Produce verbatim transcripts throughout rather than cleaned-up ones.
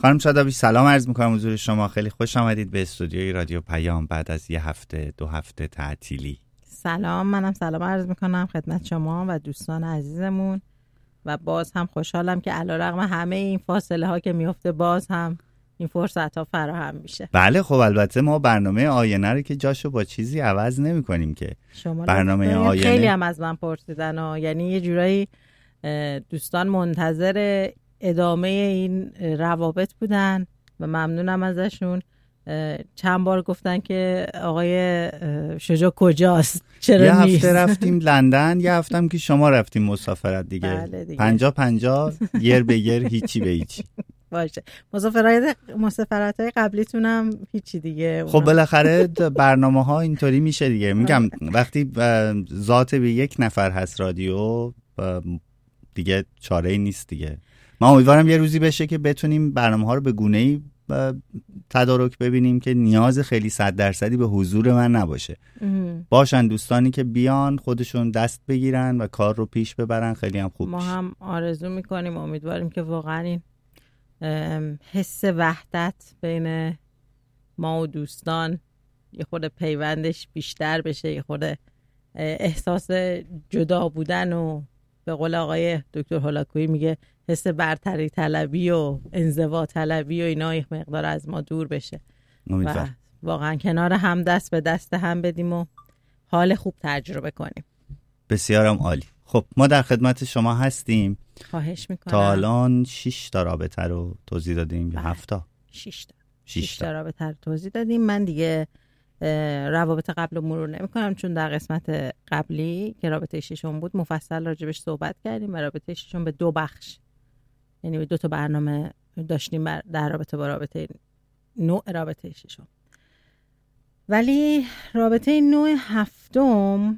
خانم شادابی سلام عرض میکنم حضور شما. خیلی خوش آمدید به استودیوی رادیو پیام بعد از یه هفته دو هفته تعطیلی. سلام، منم سلام عرض میکنم خدمت شما و دوستان عزیزمون و باز هم خوشحالم که علیرغم همه این فاصله ها که میفته باز هم این فرصت ها فراهم میشه. بله خب البته ما برنامه آینه رو که جاشو با چیزی عوض نمی کنیم که شما برنامه آینه خیلی هم از من پرسیدن ها. یعنی یه جورایی دوستان منتظر ادامه این روابط بودن و ممنونم ازشون. چند بار گفتن که آقای شجاع کجاست، چرا یه نیست؟ هفته رفتیم لندن، یه هفته هم که شما رفتیم مسافرت دیگه. بله دیگه. پنجا پنجا یر به یر هیچی به هیچی باشه. مسافرت مسافرت های قبلیتونم هیچی دیگه. خب بالاخره برنامه ها اینطوری میشه دیگه. میگم وقتی ذات به یک نفر هست رادیو دیگه چاره ای نیست دیگه. من امیدوارم یه روزی بشه که بتونیم برنامه ها رو به گونه‌ای تدارک ببینیم که نیاز خیلی صد درصدی به حضور من نباشه. باشن دوستانی که بیان خودشون دست بگیرن و کار رو پیش ببرن، خیلی هم خوب ما میشه. هم آرزو میکنیم، امیدواریم که واقعا این حس وحدت بین ما و دوستان یه خود پیوندش بیشتر بشه، یه خود احساس جدا بودن و به قول آقای دکتر هولاکویی میگه حس برتری طلبی و انزوا طلبی و اینا یک مقدار از ما دور بشه و واقعا کنار هم دست به دست هم بدیم و حال خوب تجربه کنیم. بسیارم عالی. خب ما در خدمت شما هستیم. خواهش میکنم. تا الان شش تا رابطه رو توضیح دادیم یا هفت تا؟ شش تا. شش تا رابطه رو توضیح دادیم. من دیگه روابط قبل رو مرور نمی کنم چون در قسمت قبلی که رابطه ششم بود مفصل راجبش صحبت کردیم و رابطه ششم به دو بخش، یعنی به دو تا برنامه داشتیم در رابطه با رابطه نوع رابطه ششم. ولی رابطه نوع هفتم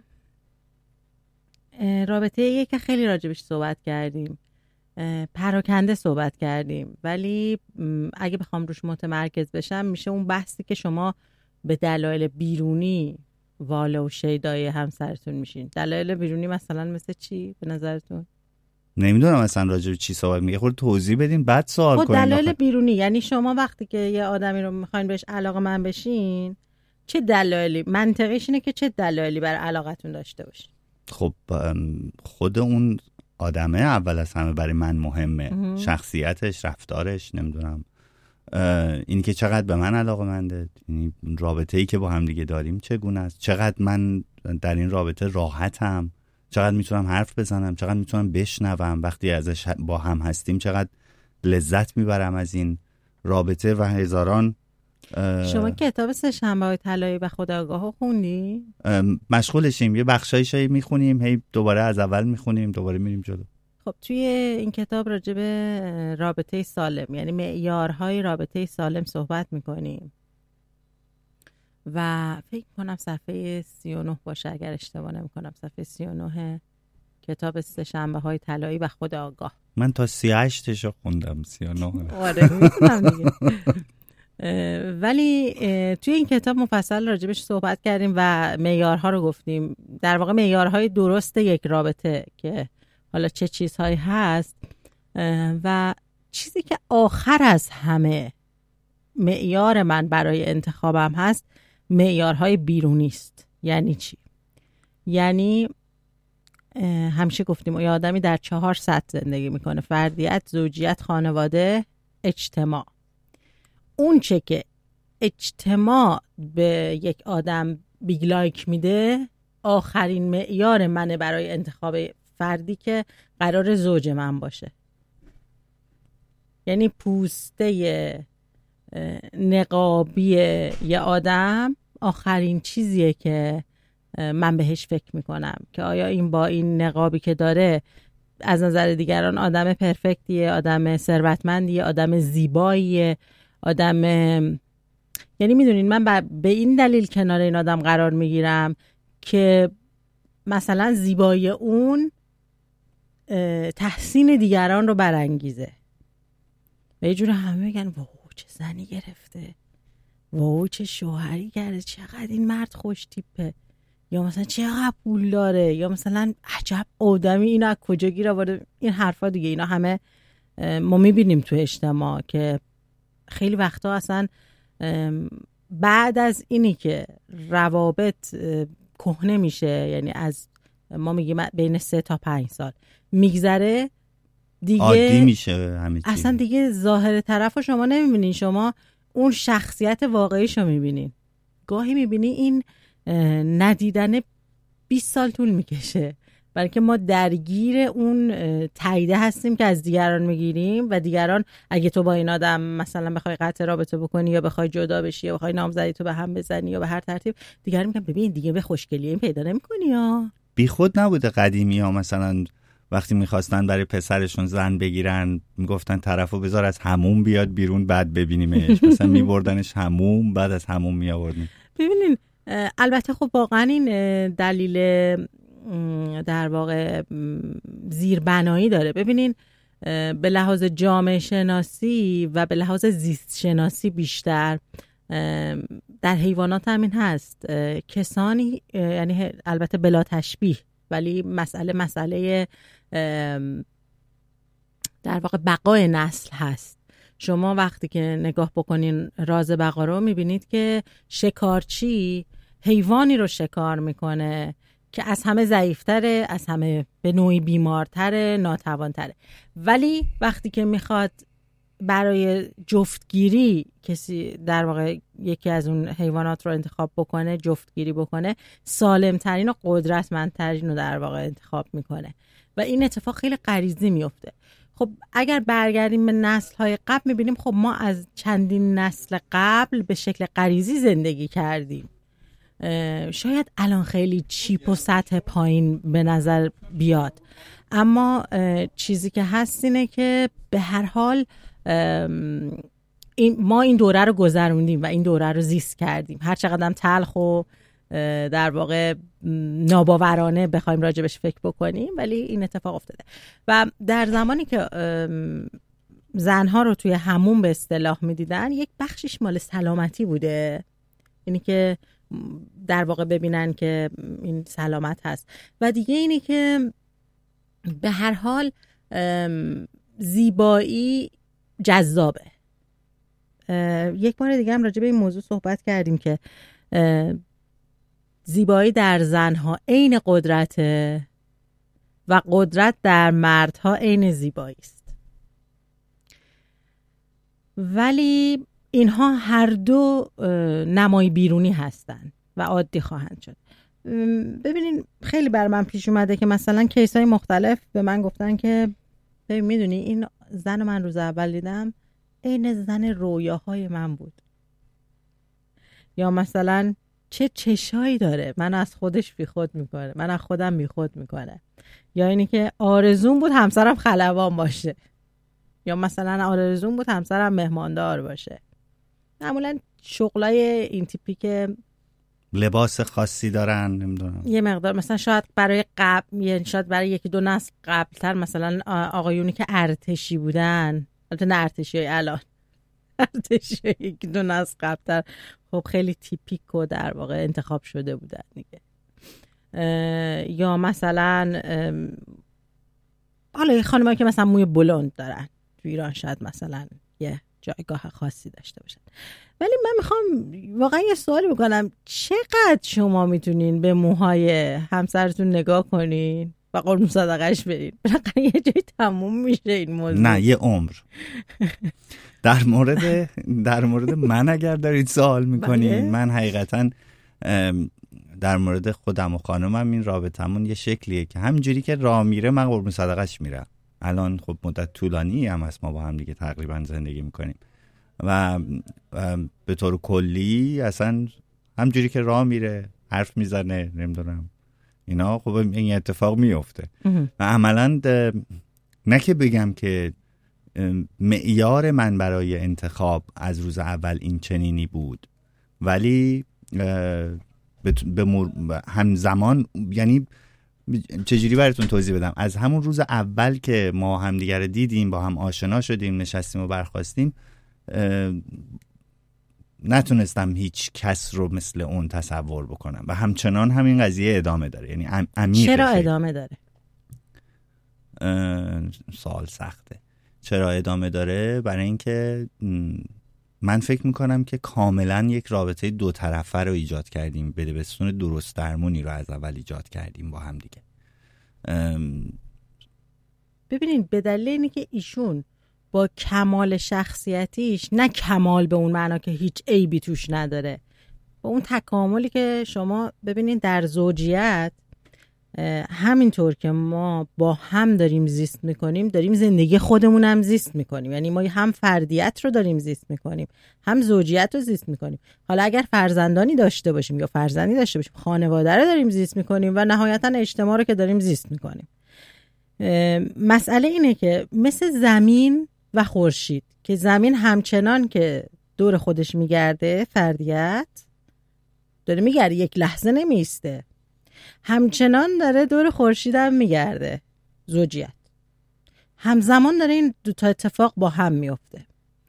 رابطه یک که خیلی راجبش صحبت کردیم، پراکنده صحبت کردیم، ولی اگه بخوام روش متمرکز بشم میشه اون بحثی که شما به دلایل بیرونی واله و شیدای همسرتون میشین. دلایل بیرونی مثلا مثل چی به نظرتون؟ نمیدونم مثلا راجع به چی صحبت میگه، خود توضیح بدین بعد سوال کنین. دلایل بیرونی یعنی شما وقتی که یه آدمی رو میخواین بهش علاقه‌مند بشین چه دلایلی منطقیش اینه که چه دلایلی برای علاقتون داشته باشین؟ خب خود اون آدمه اول از همه برای من مهمه. شخصیتش، رفتارش، نمیدونم این که چقدر به من علاقه‌منده، یعنی رابطه‌ای که با هم دیگه داریم چگونه است، چقدر من در این رابطه راحتم، چقدر میتونم حرف بزنم، چقدر میتونم بشنوم، وقتی ازش با هم هستیم چقدر لذت میبرم از این رابطه و هزاران. شما کتاب سه شنبه‌های طلایی و خودآگاه خوندی؟ مشغولشیم، یه بخشایشی میخونیم، هی دوباره از اول میخونیم، دوباره میریم جلو. خب توی این کتاب راجع به رابطه سالم یعنی معیارهای رابطه سالم صحبت میکنیم و فکر کنم صفحه سی و نه باشه اگر اشتباه نمیکنم، صفحه سی و نه کتاب سه شنبه های طلایی و خودآگاه. من تا سی و هشتشو خوندم. سی و نه آره میتونم دیگه. ولی توی این کتاب مفصل راجبش صحبت کردیم و معیارها رو گفتیم، در واقع معیارهای درست یک رابطه که حالا چه چیزهایی هست و چیزی که آخر از همه معیار من برای انتخابم هست معیارهای بیرونی است. یعنی چی؟ یعنی همیشه گفتیم یه آدمی در چهار سطح زندگی میکنه: فردیت، زوجیت، خانواده، اجتماع. اون چه که اجتماع به یک آدم بیگ لایک میده آخرین معیار منه برای انتخاب فردی که قرار زوج من باشه. یعنی پوسته نقابی یه آدم آخرین چیزیه که من بهش فکر میکنم که آیا این با این نقابی که داره از نظر دیگران آدم پرفکتیه، آدم ثروتمندیه، آدم زیباییه، آدم، یعنی میدونین من به این دلیل کنار این آدم قرار میگیرم که مثلا زیبایی اون تحسین دیگران رو برانگیزه و یه جور همه بگن واو چه زنی گرفته، واو چه شوهری کرده، چقدر این مرد خوش تیپه، یا مثلا چقدر پول داره، یا مثلا عجب آدمی، اینو از کجا گیر آورده. این حرفا دیگه اینا همه ما میبینیم تو اجتماع که خیلی وقتا اصلا بعد از اینی که روابط کهنه میشه، یعنی از ما میگیم بین سه تا پنج سال میگذره دیگه عادی میشه همه چی. اصلا دیگه ظاهر طرف رو شما نمیبینین، شما اون شخصیت واقعیشو میبینین. گاهی میبینی این ندیدن بیست سال طول میکشه، برای که ما درگیر اون تاییده هستیم که از دیگران میگیریم و دیگران اگه تو با این آدم مثلا بخوای قطع رابطه بکنی یا بخوای جدا بشی یا بخوای نامزدی تو به هم بزنی یا به هر ترتیب، دیگران میگن ببین دیگه به خوشگلی این پیدا نمیکنی ها. بی خود نبوده قدیمی ها مثلا وقتی میخواستن برای پسرشون زن بگیرن میگفتن طرفو بذار از حموم بیاد بیرون بعد ببینیمش، مثلا میبردنش حموم بعد از حموم میآوردن. ببینین البته خب واقعا این دلیل در واقع زیربنایی داره. ببینین به لحاظ جامعه شناسی و به لحاظ زیست شناسی بیشتر در حیوانات همین هست. کسانی، یعنی البته بلا تشبیه، ولی مسئله مسئله در واقع بقای نسل هست. شما وقتی که نگاه بکنین راز بقا رو میبینید که شکارچی حیوانی رو شکار میکنه که از همه ضعیفتره، از همه به نوعی بیمارتره، ناتوانتره، ولی وقتی که میخواد برای جفتگیری کسی در واقع یکی از اون حیوانات رو انتخاب بکنه، جفتگیری بکنه، سالمترین و قدرتمندترین رو در واقع انتخاب میکنه و این اتفاق خیلی غریزی میفته. خب اگر برگردیم به نسل‌های قبل میبینیم خب ما از چندین نسل قبل به شکل غریزی زندگی کردیم. شاید الان خیلی چیپ و سطح پایین به نظر بیاد، اما چیزی که هست اینه که به هر حال این ما این دوره رو گذروندیم و این دوره رو زیست کردیم، هر چقدر هم تلخ و در واقع ناباورانه بخوایم راجبش فکر بکنیم، ولی این اتفاق افتاده. و در زمانی که زنها رو توی حموم به اصطلاح میدیدن، یک بخشش مال سلامتی بوده، اینی که در واقع ببینن که این سلامت هست، و دیگه اینی که به هر حال زیبایی جذابه. یک بار دیگه هم راجع به این موضوع صحبت کردیم که زیبایی در زنها عین قدرته و قدرت در مردها عین زیبایی است، ولی اینها هر دو نمای بیرونی هستند و عادی خواهند شد. ببینین خیلی بر من پیش اومده که مثلا کیسای مختلف به من گفتن که ببین میدونی این زن من روز اول دیدم عین زن رویاهای من بود، یا مثلا چه چشایی داره، من از خودش بیخود میکنه، من از خودم بیخود میکنه، یا اینی که آرزوم بود همسرم خلبان باشه، یا مثلا آرزوم بود همسرم مهماندار باشه. معمولا شغلای این تیپی که لباس خاصی دارن، نمیدونم یه مقدار مثلا شاید برای قبل، یعنی شاید برای یکی دو نسل قبلتر مثلا آقایونی که ارتشی بودن، البته نه ارتشی های الان، ارتشی یکی دو نسل قبلتر خب خیلی تیپیک و در واقع انتخاب شده بودن دیگه. یا مثلا حالا خانمایی که مثلا موی بلوند دارن تو ایران شاید مثلا یه جایگاه خاصی داشته باشن. ولی من میخوام واقعا یه سوالی بکنم، چقدر شما میتونین به موهای همسرتون نگاه کنین و قربون صدقش برین؟ بالاخره یه جایی تموم میشه این موضوع. نه یه عمر. در مورد در مورد من اگر دارید سوال میکنین، من حقیقتا در مورد خودم و خانمم این رابطمون یه شکلیه که همینجوری که راه میره من قربون صدقش میرم. الان خب مدت طولانی هم هست ما با هم دیگه تقریبا زندگی میکنیم و به طور کلی اصلا همینجوری که راه میره حرف میزنه نمیدونم اینا، خب این اتفاق میفته و عملا نه که بگم که معیار من برای انتخاب از روز اول این چنینی بود، ولی به همزمان، یعنی چجوری براتون توضیح بدم، از همون روز اول که ما همدیگر رو دیدیم، با هم آشنا شدیم، نشستیم و برخاستیم، نتونستم هیچ کس رو مثل اون تصور بکنم و همچنان همین قضیه ادامه داره. یعنی عمیقه. چرا ادامه داره؟ سوال سخته. چرا ادامه داره؟ برای اینکه من فکر میکنم که کاملا یک رابطه دو طرفه رو ایجاد کردیم، بدبستون درست درمونی رو از اول ایجاد کردیم با هم دیگه. ببینین به دلیل اینی که ایشون با کمال شخصیتیش، نه کمال به اون معنا که هیچ عیبی توش نداره، با اون تکاملی که شما ببینین در زوجیت همینطور که ما با هم داریم زیست میکنیم، داریم زندگی خودمون هم زیست میکنیم. یعنی ما هم فردیت رو داریم زیست میکنیم، هم زوجیت رو زیست میکنیم. حالا اگر فرزندانی داشته باشیم یا فرزندی داشته باشیم، خانواده رو داریم زیست میکنیم و نهایتا اجتماع رو که داریم زیست میکنیم. مسئله اینه که مثل زمین و خورشید که زمین همچنان که دور خودش میگرده، فردیت داره میگرده، یک لحظه نمیسته، همچنان داره دور خورشید هم میگرده، زوجیت همزمان داره این دو تا اتفاق با هم میفته.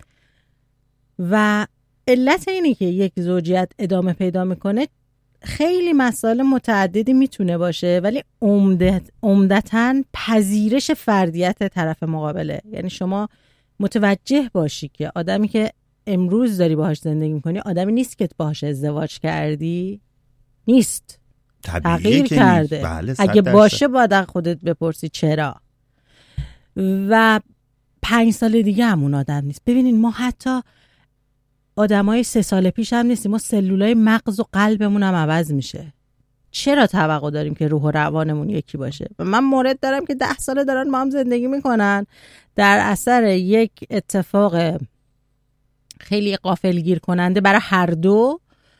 و علت اینه که یک زوجیت ادامه پیدا میکنه خیلی مسائل متعددی میتونه باشه، ولی عمدت عمدتاً پذیرش فردیت طرف مقابله. یعنی شما متوجه باشی که آدمی که امروز داری باهاش زندگی میکنی آدمی نیست که باهاش ازدواج کردی، نیست، تغییر کرده. بله، اگه باشه باید خودت بپرسی چرا. و پنج سال دیگه همون آدم نیست. ببینین ما حتی آدمای سه سال پیش هم نیستیم، ما سلولای مغز و قلبمون هم عوض میشه. چرا توقع داریم که روح و روانمون یکی باشه؟ و من مورد دارم که ده ساله دارن با هم زندگی میکنن، در اثر یک اتفاق خیلی غافلگیر کننده برای هر دو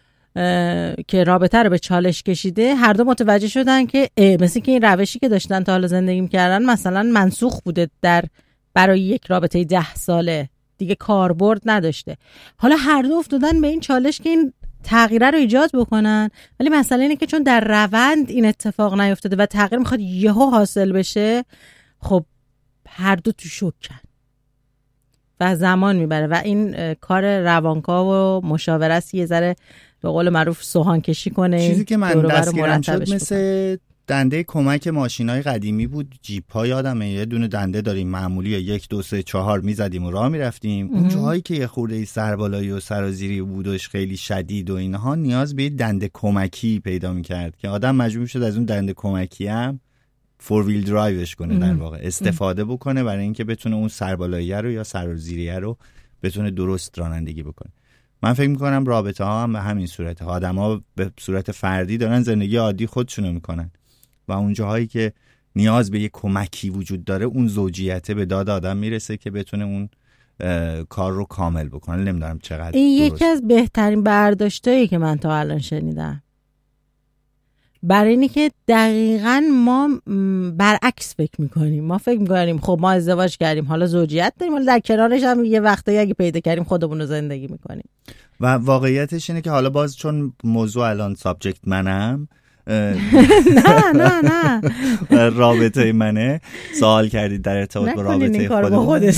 که رابطه رو به چالش کشیده، هر دو متوجه شدن که مثل که این روشی که داشتن تا حالا زندگی میکردن مثلا منسوخ بوده در برای یک رابطه ده ساله، دیگه کاربرد نداشته. حالا هر دو افتادن به این چالش که این تغییره رو ایجاد بکنن، ولی مسئله اینه که چون در روند این اتفاق نیفتاده و تغییر میخواد یهو حاصل بشه، خب هر دو تو شوکن و زمان میبره و این کار روانکاو و مشاوره یه ذره به قول معروف سوهان کشی کنه. چیزی که من دستگیرم شد مثل دنده کمک ماشینای قدیمی بود، جیپ ها یادمه یه دونه دنده داریم معمولی، یک دو سه چهار میزدیم و راه میرفتیم. اون جاهایی که یه خورده سربالایی و سرازیری بودش خیلی شدید و اینها، نیاز به دنده کمکی پیدا میکرد که آدم مجبور شد از اون دنده کمکی هم فور ویل درایوش کنه، در واقع استفاده بکنه برای اینکه بتونه اون سربالایی رو یا سرازیری رو بتونه درست رانندگی بکنه. من فکر میکنم رابطه ها هم به همین صورته، آدم ها به صورت فردی دارن زندگی عادی خودشونو میکنن و اون جاهایی که نیاز به یک کمکی وجود داره، اون زوجیته به داد آدم میرسه که بتونه اون کار رو کامل بکنه. نمیدونم چقدر این یکی از بهترین برداشتایی که من تا الان شنیدم، برای اینی که دقیقاً ما برعکس فکر میکنیم. ما فکر میکنیم خب ما ازدواج کردیم، حالا زوجیت داریم، حالا در کنارش هم یه وقتایی اگه پیدا کردیم خودمون رو زندگی میکنیم. و واقعیتش اینه که حالا باز چون موضوع الان سابجکت منم نه نه نه رابطه منه، سوال کردید در ارتباط با رابطه خودمون.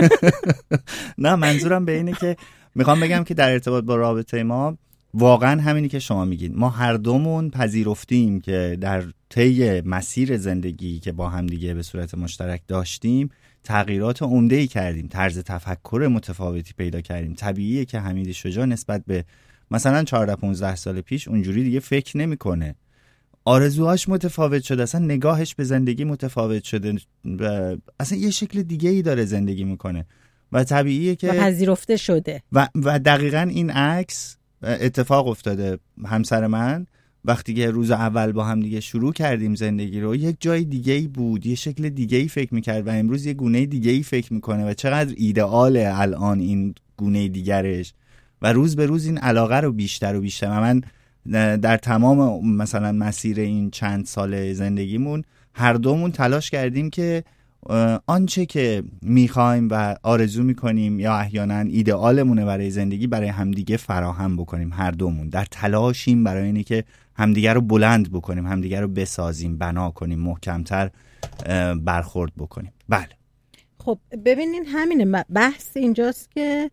نه منظورم به اینه که میخوام بگم که در ارتباط با رابطه ما واقعا همینی که شما میگین، ما هر دومون پذیرفتیم که در طی مسیر زندگی که با هم دیگه به صورت مشترک داشتیم تغییرات عمده‌ای کردیم، طرز تفکر متفاوتی پیدا کردیم. طبیعیه که حمید شجاع نسبت به مثلا چهارده پانزده سال پیش اونجوری دیگه فکر نمیکنه، آرزوهاش متفاوت شده، اصلا نگاهش به زندگی متفاوت شده، اصلا یه شکل دیگه ای داره زندگی میکنه و طبیعیه که و پذیرفته شده. و, و دقیقاً این عکس اتفاق افتاده. همسر من وقتی که روز اول با هم دیگه شروع کردیم زندگی رو، یک جای دیگه ای بود، یه شکل دیگه ای فکر میکرد و امروز یه گونه دیگه ای فکر میکنه و چقدر ایدئاله الان این گونه دیگرش و روز به روز این علاقه رو بیشتر و بیشتر. و من در تمام مثلا مسیر این چند سال زندگیمون هر دومون تلاش کردیم که آنچه که میخوایم و آرزو میکنیم یا احیانا ایدئالمونه برای زندگی برای همدیگه فراهم بکنیم. هر دومون در تلاشیم برای اینی که همدیگه رو بلند بکنیم، همدیگه رو بسازیم، بنا کنیم، محکمتر برخورد بکنیم. بله خب ببینین همینه بحث اینجاست که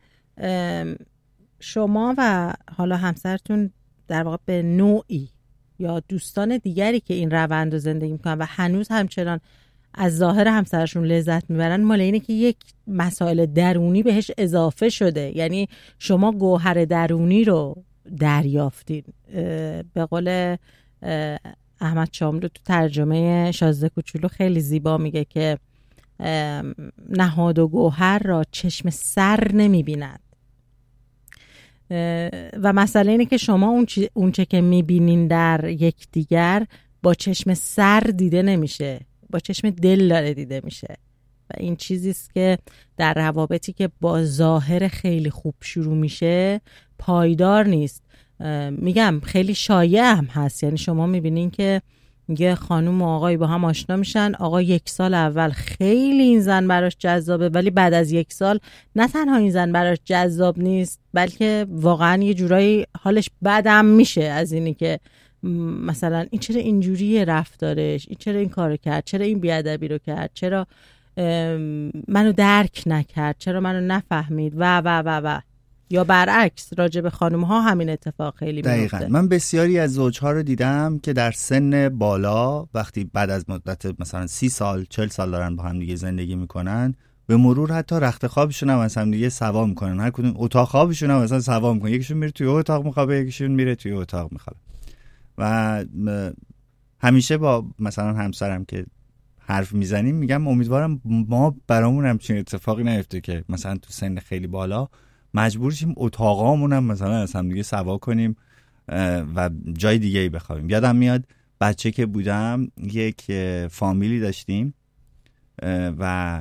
شما و حالا همسرتون در واقع به نوعی یا دوستان دیگری که این روند رو زندگی میکنن و هنوز همچنان از ظاهر همسرشون لذت میبرن مال اینه که یک مسائل درونی بهش اضافه شده. یعنی شما گوهر درونی رو دریافتین. به قول احمد شاملو تو ترجمه شازده کوچولو خیلی زیبا میگه که نهاد و گوهر را چشم سر نمیبیند و مسئله اینه که شما اون چه, اون چه که میبینین در یک دیگر با چشم سر دیده نمیشه، با چشم دل داره دیده میشه و این چیزیست که در روابطی که با ظاهر خیلی خوب شروع میشه پایدار نیست. میگم خیلی شایع هم هست. یعنی شما میبینین که یه خانوم و آقای با هم آشنا میشن، آقا یک سال اول خیلی این زن براش جذابه ولی بعد از یک سال نه تنها این زن براش جذاب نیست بلکه واقعا یه جورایی حالش بدم میشه از اینی که مثلا این چرا اینجوریه رفتارش، این چرا این کارو کرد، چرا این بیادبی رو کرد، چرا منو درک نکرد، چرا منو نفهمید و و و و یا برعکس راجع به خانم ها همین اتفاق خیلی میفته. دقیقاً. من بسیاری از زوجها رو دیدم که در سن بالا وقتی بعد از مدت مثلا سی سال چهل سال دارن با هم دیگه زندگی میکنن به مرور حتی رخت خوابشون هم مثلا دیگه سوا میکنن، هر کدوم اتاق خوابشون هم مثلا سوا میکنن، یکیشون میره توی اتاق میخوابه یکیشون میره توی اتاق میخوابه. و همیشه با مثلا همسرم که حرف میزنیم میگم امیدوارم ما برامون همچین اتفاقی نیفته که مثلا تو سن خیلی بالا مجبور شیم اتاقامون هم مثلا از هم دیگه سوا کنیم و جای دیگه ای بخوابیم. یادم میاد بچه که بودم یک فامیلی داشتیم و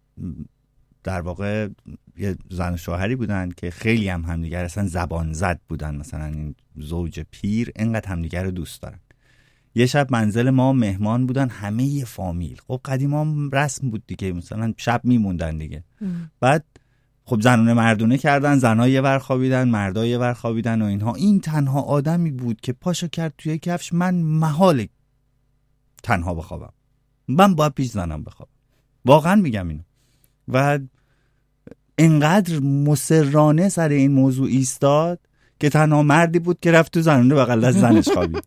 در واقع یه زن و شوهری بودن که خیلی هم همدیگر اصلا زبان زد بودن. مثلا این زوج پیر انقدر همدیگر رو دوست دارن. یه شب منزل ما مهمان بودن همه یه فامیل. خب قدیما هم رسم بود دیگه، مثلا شب میموندن دیگه. ام. بعد خب زنونه مردونه کردن، زنها یه ور خوابیدن مردا یه ور خوابیدن و اینها. این تنها آدمی بود که پاشو کرد توی کفش من محال تنها بخوابم، من باید پیش زنم بخوابم. واقعا میگم اینو. و انقدر مصرانه سر این موضوع ایستاد که تنها مردی بود که رفت تو زنونه بغل از زنش خوابید.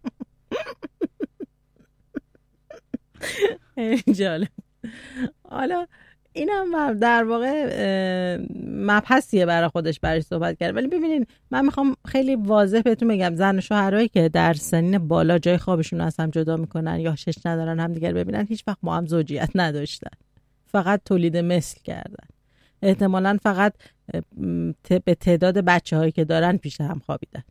جالب. حالا اینم در واقع مبحثیه برای خودش برای صحبت کرد، ولی ببینین من میخوام خیلی واضح بهتون بگم زن و شوهرایی که در سنین بالا جای خوابشون از هم جدا میکنن یا شش ندارن هم دیگر ببینن هیچ وقت با هم زوجیت نداشتن، فقط تولید مثل کردن. احتمالاً فقط به تعداد بچه هایی که دارن پیش هم خوابیدن.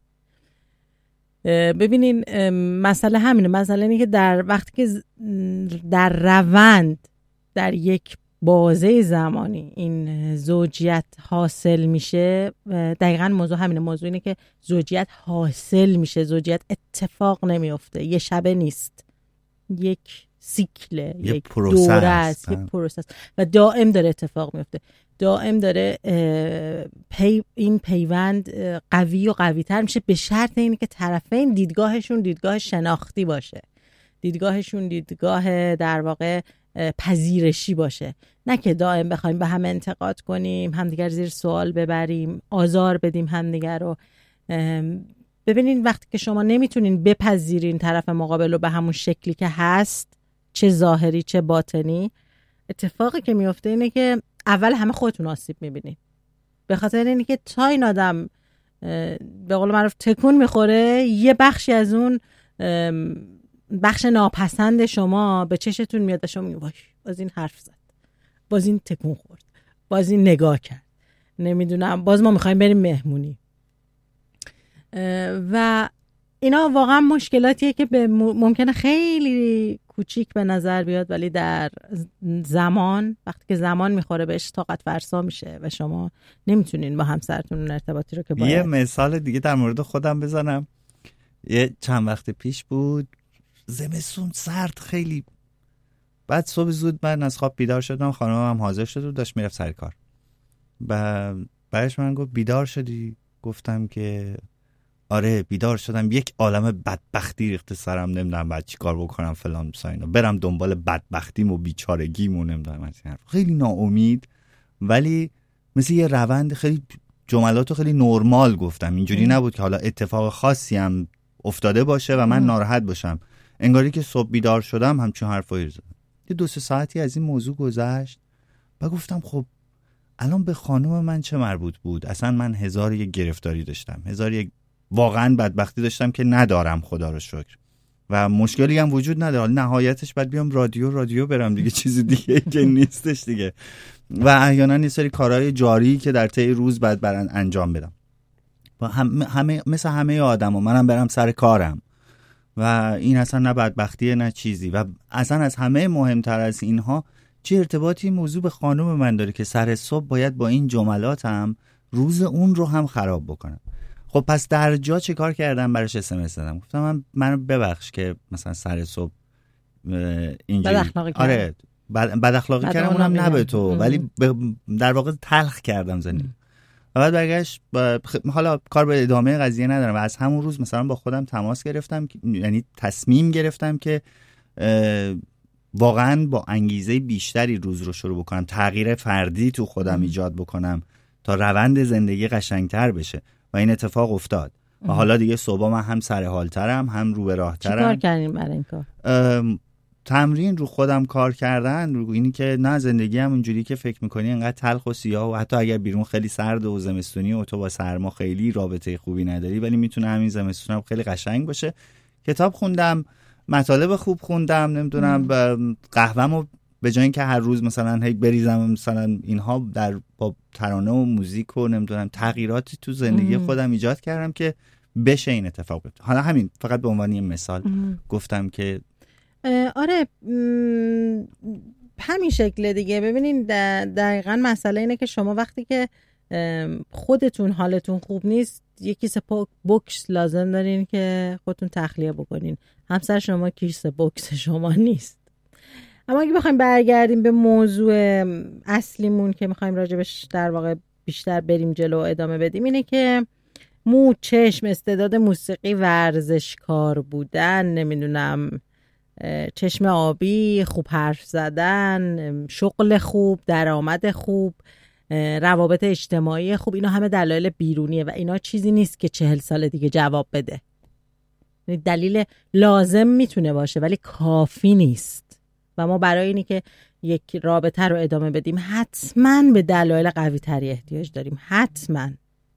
ببینین مسئله همینه. مسئله اینه که در وقتی که در روند در یک بازه زمانی این زوجیت حاصل میشه، دقیقاً موضوع همینه. موضوع اینه که زوجیت حاصل میشه، زوجیت اتفاق نمیفته، یه شبه نیست، یک سیکله، یک دوره است، یک پروسه و دائم داره اتفاق میفته، دائم داره پی این پیوند قوی و قوی تر میشه به شرط اینه که طرفین دیدگاهشون دیدگاه شناختی باشه، دیدگاهشون دیدگاه در واقع پذیرشی باشه، نه که دائم بخوایم به هم انتقاد کنیم، همدیگر زیر سوال ببریم، آزار بدیم همدیگر رو. ببینین وقتی که شما نمیتونین بپذیرین طرف مقابل رو به همون شکلی که هست، چه ظاهری چه باطنی، اتفاقی که میفته اینه که اول همه خودتون آسیب میبینین، به خاطر اینه که تا این آدم به قول معروف تکون میخوره، یه بخشی از اون بخش ناپسند شما به چشتون میاد، شما میگه وای باز این حرف زد، باز این تکون خورد، باز این نگاه کرد، نمیدونم باز ما میخوایم بریم مهمونی. و اینا واقعا مشکلاتیه که به ممکنه خیلی کوچیک به نظر بیاد، ولی در زمان وقتی که زمان میخوره بهش طاقت فرسا میشه و شما نمیتونین با همسرتون اون ارتباطی رو که باید. یه مثال دیگه در مورد خودم بزنم. یه چند وقت پیش بود، زمستون سرد خیلی، بعد صبح زود من از خواب بیدار شدم، خانمم هم حاضر شد و داشت میرفت سر کار. و بعدش من گفت بیدار شدی؟ گفتم که آره بیدار شدم، یک عالمه بدبختی ریخته سرم، نمیدونم بعد چی کار بکنم فلان بساینا، برم دنبال بدبختیم و بیچارگیم و نمیدونم. خیلی ناامید، ولی مثل یه روند خیلی جملاتو خیلی نرمال گفتم، اینجوری نبود که حالا اتفاق خاصی هم افتاده باشه و من ناراحت باشم. انگاری که صبح بیدار شدم همچون حرفایی زدم. یه دو سه ساعتی از این موضوع گذشت و گفتم خب الان به خانم من چه مربوط بود؟ اصلا من هزار یک گرفتاری داشتم، هزار یک واقعا بدبختی داشتم که ندارم، خدا رو شکر، و مشکلی هم وجود نداره. نهایتش بعد بیام رادیو رادیو برم دیگه، چیزی دیگه که نیستش دیگه. و احیانا یه سری کارهای جاری که در طی روز بعد برن انجام بدم و هم همه مثل همه آدما منم برم سر کارم و این اصلا نه بدبختیه نه چیزی. و اصلا از همه مهمتر از اینها چه ارتباطی موضوع به خانم من داره که سر صبح باید با این جملاتم روز اون رو هم خراب بکنم. خب پس در جا چه کار کردم؟ براش اس ام اس دادم، گفتم من منو ببخش که مثلا سر صبح اینجوری آره بد اخلاقی کردم، اونم نه به تو، ولی در واقع تلخ کردم زندگی. و بعد برگشت حالا کار به ادامه قضیه ندارم و از همون روز مثلا با خودم تماس گرفتم، یعنی تصمیم گرفتم که واقعا با انگیزه بیشتری روز رو شروع بکنم، تغییر فردی تو خودم ایجاد بکنم تا روند زندگی قشنگتر بشه و این اتفاق افتاد. و حالا دیگه صبح من هم سر حالترم هم رو به راهترم. چی کار کردین برای این کار؟ تمرین رو خودم کار کردن، رو اینی که نه زندگی هم اونجوری که فکر میکنی انقدر تلخ و سیاه و حتی اگر بیرون خیلی سرد و زمستونی و تو با سرما خیلی رابطه خوبی نداری، ولی میتونه همین زمستون هم خیلی قشنگ باشه. کتاب خوندم، مطالب خوب خوندم، نمیدونم قهوه‌مو به جای اینکه هر روز مثلا هی بریزم مثلا اینها در با ترانه و موزیک و نمیدونم تغییراتی تو زندگی ام. خودم ایجاد کردم که بشه این اتفاق بیفته. حالا همین فقط به عنوان یه مثال ام. گفتم که آره همین شکل دیگه. ببینین دقیقاً مسئله اینه که شما وقتی که خودتون حالتون خوب نیست یه کیسه بوکس لازم دارین که خودتون تخلیه بکنین. همسر شما کیسه بوکس شما نیست. اما اگه بخوایم برگردیم به موضوع اصلیمون که میخوایم راجبش در واقع بیشتر بریم جلو و ادامه بدیم، اینه که مو، چشم، استعداد موسیقی، ورزشکار بودن، نمیدونم چشم آبی، خوب حرف زدن، شغل خوب، درآمد خوب، روابط اجتماعی خوب، اینا همه دلایل بیرونیه و اینا چیزی نیست که چهل سال دیگه جواب بده. دلیل لازم میتونه باشه ولی کافی نیست و ما برای اینی که یک رابطه رو ادامه بدیم حتما به دلایل قوی تری احتیاج داریم، حتما.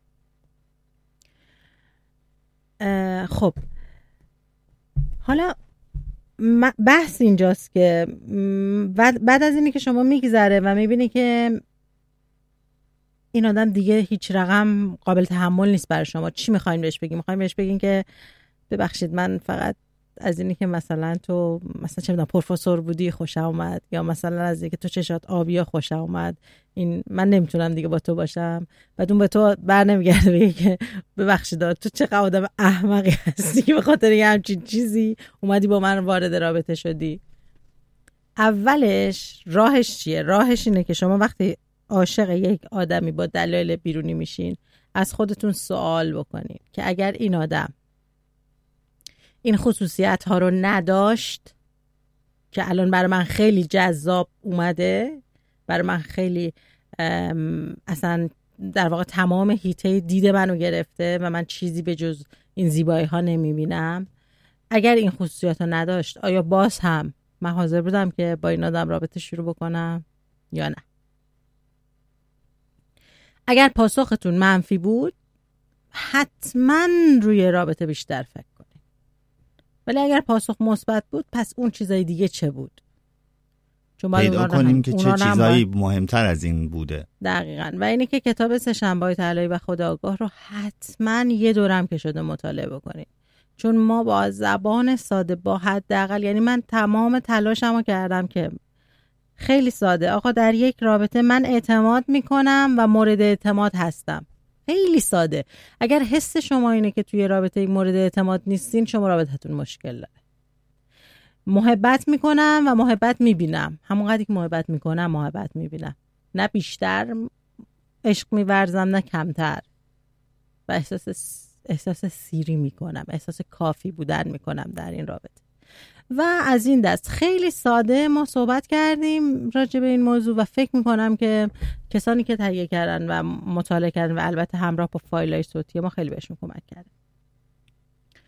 خب حالا بحث اینجاست که بعد از اینی که شما میگذره و میبینی که این آدم دیگه هیچ رقم قابل تحمل نیست برای شما، چی میخواین بهش بگیم؟ میخواین بهش بگین که ببخشید من فقط از اینی که مثلا تو مثلا چه میدونم پروفسور بودی خوشم اومد، یا مثلا از اینی که تو چشات آبی خوشم اومد، این من نمیتونم دیگه با تو باشم. بعد اون به تو بر نمیگرده بگه که ببخشید تو چه آدم احمقی هستی که به خاطر یه همچین چیزی اومدی با من وارد رابطه شدی. اولش راهش چیه؟ راهش اینه که شما وقتی عاشق یک آدمی با دلایل بیرونی میشین از خودتون سوال بکنید که اگر این آدم این خصوصیت ها رو نداشت که الان برای من خیلی جذاب اومده، برای من خیلی اصلا در واقع تمام هیته دید منو گرفته و من چیزی به جز این زیبایی ها نمیبینم، اگر این خصوصیت ها نداشت آیا باز هم من حاضر بودم که با این آدم رابطه شروع بکنم یا نه؟ اگر پاسختون منفی بود حتما روی رابطه بیشتر فکر کنید، ولی اگر پاسخ مثبت بود پس اون چیزای دیگه چه بود؟ چون پیدا کنیم که چه چیزایی مهمتر از این بوده. دقیقاً. و اینه که کتاب سه شنبه‌های طلایی و خودآگاه رو حتما یه دورم که شده مطالعه بکنید، چون ما با زبان ساده با حداقل، یعنی من تمام تلاشمو کردم که خیلی ساده، آقا در یک رابطه من اعتماد میکنم و مورد اعتماد هستم. خیلی ساده. اگر حس شما اینه که توی رابطه مورد اعتماد نیستین، شما رابطتون مشکل داره. محبت میکنم و محبت میبینم، همونقدر که محبت میکنم محبت میبینم، نه بیشتر عشق میورزم نه کمتر، و احساس احساس سیری میکنم، احساس کافی بودن میکنم در این رابطه. و از این دست خیلی ساده ما صحبت کردیم راجع به این موضوع و فکر میکنم که کسانی که تهیه کردن و مطالعه کردن و البته همراه با فایل‌های صوتی ما خیلی بهشون کمک کرده.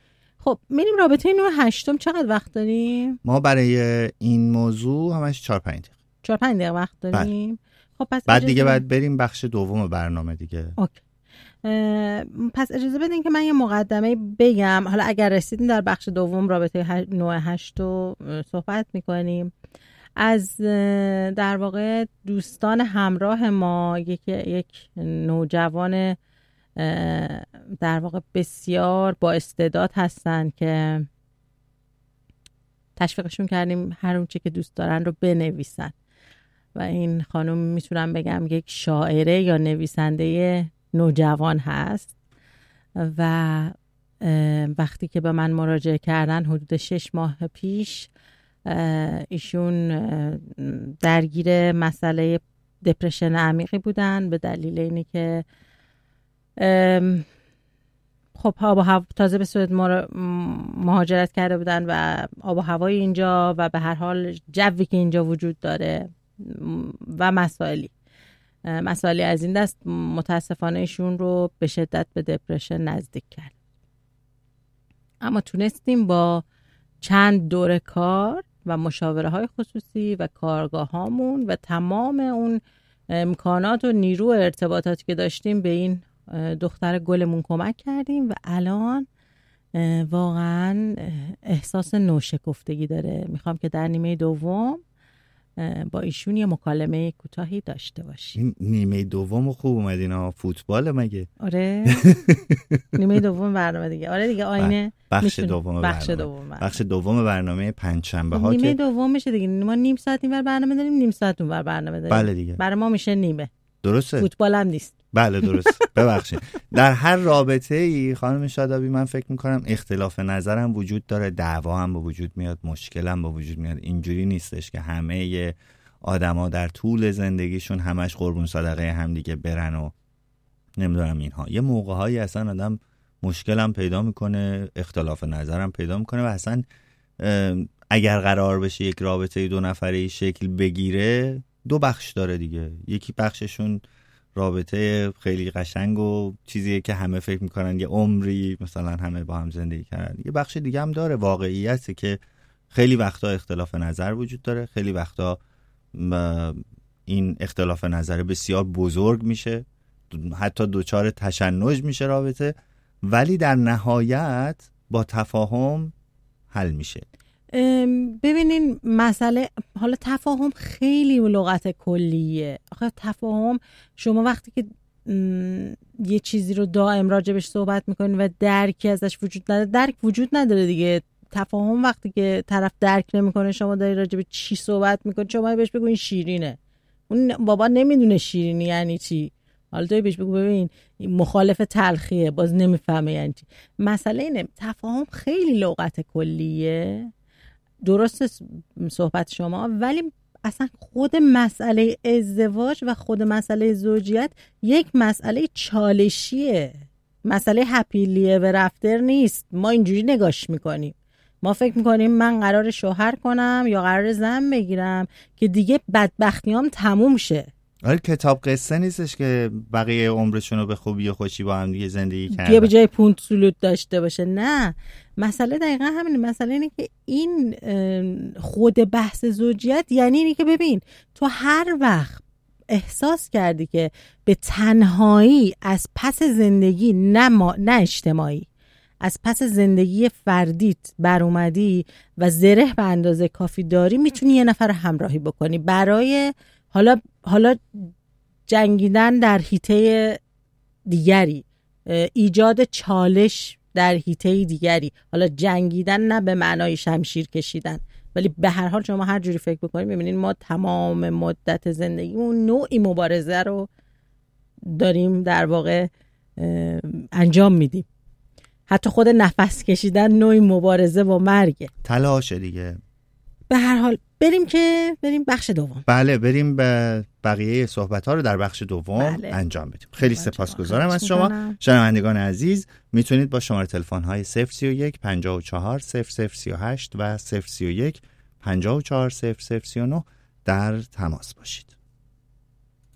خب میریم رابطه نوع هشتم. چقدر وقت داریم؟ ما برای این موضوع همش چهار پنج دقیقه چهار پنج دقیقه وقت داریم. بله. خب پس بعد دیگه بعد بریم بخش دوم برنامه دیگه. اوکی. پس اجازه بدین که من یه مقدمه بگم، حالا اگر رسیدین در بخش دوم رابطه نوع هشت رو صحبت میکنیم. از در واقع دوستان همراه ما یک یک نوجوان در واقع بسیار با استعداد هستن که تشویقشون کردیم هر اون چی که دوست دارن رو بنویسن و این خانم میتونم بگم یک شاعره یا نویسنده نوجوان هست و وقتی که به من مراجعه کردن حدود شش ماه پیش ایشون درگیر مسئله دپرشن عمیقی بودن به دلیل اینی که خب آب و هوا تازه به سوئد مهاجرت کرده بودن و آب و هوای اینجا و به هر حال جوی که اینجا وجود داره و مسائلی مسائلی از این دست متاسفانه ایشون رو به شدت به دپرشن نزدیک کرد. اما تونستیم با چند دوره کار و مشاوره های خصوصی و کارگاه هامون و تمام اون امکانات و نیرو ارتباطاتی که داشتیم به این دختر گلمون کمک کردیم و الان واقعا احساس نوشکفتگی داره. میخوام که در نیمه دوم با ایشون یه مکالمه کوتاهی داشته باشیم. نیمه دوم خوب اومدین ها، فوتبال مگه؟ آره نیمه دوم برنامه دیگه. آره دیگه آینه بخش دوم بخش برنامه دوم برنامه. بخش دوم برنامه پنجشنبه ها نیمه که دوم میشه دیگه. ما نیم ساعت اینور برنامه داریم، نیم ساعت اونور برنامه داریم. بله دیگه. برای ما میشه نیمه. درسته. فوتبال هم نیست. بله درست. ببخشید. در هر رابطه ای خانم شادابی من فکر میکنم اختلاف نظرم وجود داره، دعوا هم به وجود میاد، مشکل هم به وجود میاد. اینجوری نیستش که همه آدما در طول زندگیشون همش قربون صدقه همدیگه برن و نمیدونم اینها. یه موقع‌هایی اصلا آدم مشکلم پیدا میکنه، اختلاف نظرم پیدا میکنه و اصلا اگر قرار بشه یک رابطه دو نفره شکل بگیره دو بخش داره دیگه. یکی بخششون رابطه خیلی قشنگ و چیزیه که همه فکر میکنن یه عمری مثلا همه با هم زندگی کردن. یه بخش دیگه هم داره واقعیته که خیلی وقتا اختلاف نظر وجود داره، خیلی وقتا این اختلاف نظر بسیار بزرگ میشه، حتی دوچار تشنج میشه رابطه، ولی در نهایت با تفاهم حل میشه. ببینین مسئله حالا تفاهم خیلی لغت کلیه. آخه تفاهم شما وقتی که یه چیزی رو دائم راجبش صحبت میکنین و درکی ازش وجود نداره، درک وجود نداره دیگه. تفاهم وقتی که طرف درک نمیکنه، شما داری راجب چی صحبت میکنی، شما بهش بگو این شیرینه، اون بابا نمیدونه شیرینی یعنی چی، حالا تو بهش بگو ببین مخالف تلخیه، باز نمیفهمه یعنی چی. مسئله اینه تفاهم خیلی لغت کلیه، درست صحبت شما، ولی اصلا خود مسئله ازدواج و خود مسئله زوجیت یک مسئله چالشیه، مسئله هپی لیور افتر نیست. ما اینجوری نگاش میکنیم، ما فکر میکنیم من قرار شوهر کنم یا قرار زن بگیرم که دیگه بدبختیام تموم شه. آره کتاب قصه نیستش که بقیه عمرشون رو به خوبی و خوشی با هم دیگه زندگی کردن دیگه به جای پونت سولوت داشته باشه. نه، مسئله دقیقا همینه. مسئله اینه که این خود بحث زوجیت یعنی اینه که ببین تو هر وقت احساس کردی که به تنهایی از پس زندگی نه, ما، نه اجتماعی، از پس زندگی فردیت بر اومدی و زره به اندازه کافی داری، میتونی یه نفر همراهی بکنی برای حالا حالا جنگیدن در حیطه دیگری، ایجاد چالش در حیطه دیگری. حالا جنگیدن نه به معنای شمشیر کشیدن، ولی به هر حال شما هر جوری فکر بکنید میبینید ما تمام مدت زندگیمون نوعی مبارزه رو داریم در واقع انجام میدیم. حتی خود نفس کشیدن نوعی مبارزه با مرگه، تلاشه دیگه. به هر حال بریم که بریم بخش دوم. بله بریم به بقیه صحبت ها رو در بخش دوم بله. انجام بدیم. خیلی سپاسگزارم از شما شنوندگان عزیز. میتونید با شماره تلفن های صفر سی و یک پنجاه و چهار صفر صفر سی و هشت و صفر سی و یک پنجاه و چهار صفر صفر سی و نه در تماس باشید.